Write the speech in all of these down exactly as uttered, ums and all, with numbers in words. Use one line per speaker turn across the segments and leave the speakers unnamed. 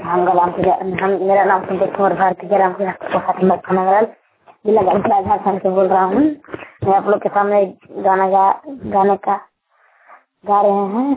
हम गलाम हम मेरा नाम संतोष कुमार भारती के राम के जिला झारखंड से बोल रहा हूँ। मैं आप लोग के सामने गाना गा गाने का गा रहे हैं।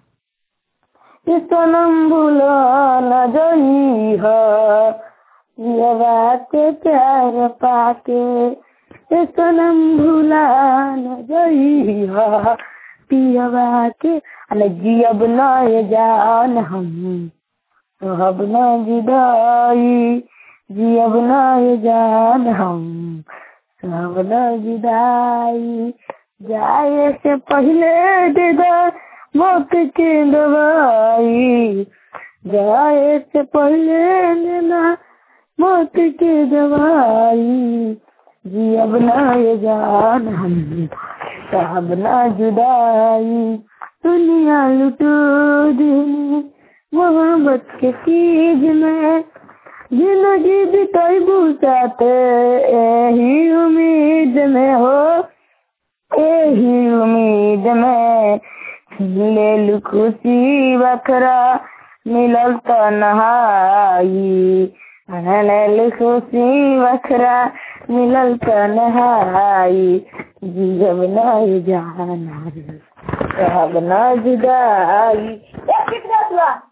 सनम भूला न जई ये बात प्यार पाके, सनम भूला न जई पिया के जियब न जान हम अब न जुदाई, जियब न जान हम सब न जुदाई। जाए से पहले दे दो मौत की दवाई, जाए से पहले देना मौत की दवाई। जियब न जान हम सब न जुदाई। दुनिया लुटो दी मोहब्बत के चीज में, जिंदगी बिताई बुझाते यही उम्मीद में हो, यही उम्मीद में ले लू खुशी बखरा मिलल तन्हाई, ले लू खुशी बखरा मिलल तन्हाई। जियब न जान सब न जुदाई।